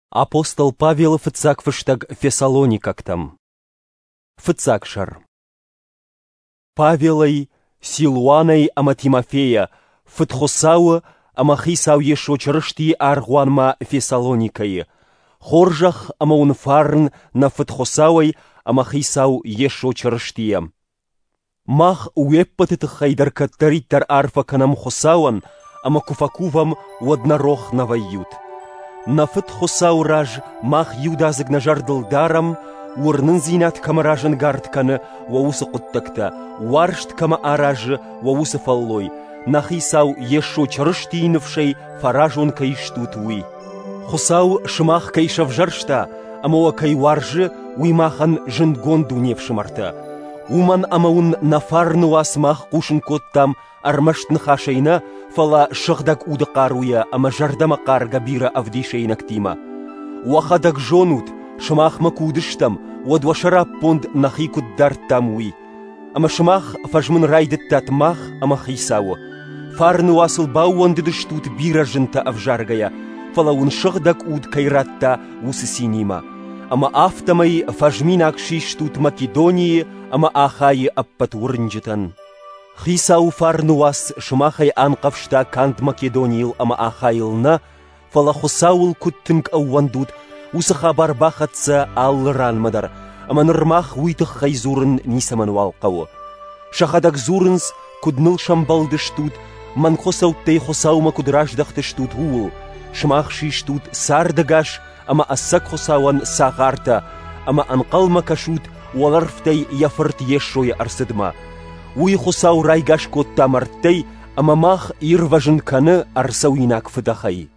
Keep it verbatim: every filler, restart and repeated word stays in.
Апостол Павел фыцак фыштаг Фессалоникактам. Фыцакшар. Павелой, Силуаной ама Тимофея, фытхосауы ама хисау ешо чырышти аргуанма Фессалоникай. Хоржах ама унфарн на фытхосауой ама хисау ешо чырыштия. Мах уеппатыт хайдарка тариттар арфа канам хосауан, ама куфакувам воднарох навают. На фытхосау раж мах юдазык нажардыл дарам, урнын зинат камаражын гартканы ваусы құттакта, варшт кама аражы ваусы фаллой, нахисау ешо чырыштиинывшей фаражун кайштут уи. Хосау шымах кайшав жаршта, амауа кай варжы уймахан жынгон дуневшымарта. Уман амаун нафарну асмах кушын коттам армаштын хашайна фала шыгдак удықаруя ама жардама қарга бира авдишейнак тима. Уахадак жонут шымах макудыштам водва шарап понд нахикут дарттам уи. Ама шымах фажмын райдыттат мах ама хисау. Фарну асыл бауандыдыштут бира жынта авжаргая, фала ун шыгдак уд кайратта усы синима. Ама автомай фажминак шиштут Македонии, ама ахайы аппатурнжитан. Хисау фарнуас шмахай анқавшта кант Македониил ама ахайылна, фала хосаул куттынк ауандут, усы хабар бахатса аллыранмадар, ама нырмах уйтых хайзурын нисамануалқауы. Шахадак зурынс кудныл шамбалдыштут, ман хосауттай хосаума кудраждахтыштут уул, шмах шиштут сардагаш, ама ассак хосауан сағарта, ама анқалма кашут уаларфтай яфырт ешшой арсыдма. Уй хосау райгаш котта мартай, ама мах ирважын каны арсауинак фыдахай.